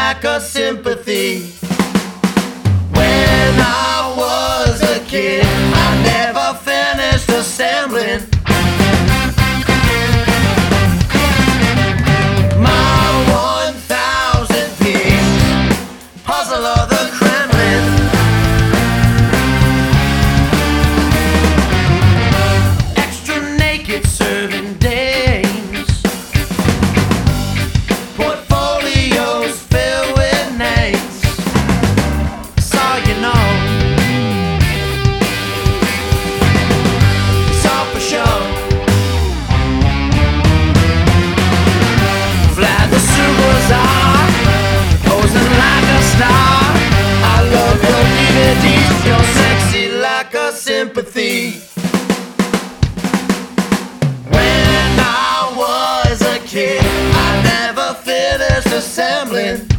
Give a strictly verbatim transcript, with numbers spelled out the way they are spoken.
lack of sympathy. When I was a kid, I never finished assembling my one thousand piece puzzle of the Kremlin. Extra naked serving dames, portfolios filled with names. So you know, it's all for show. Fly the superstar, posing like a star. I love your D V Ds, you're sexy like a sympathy. When I was a kid, I never finished assembling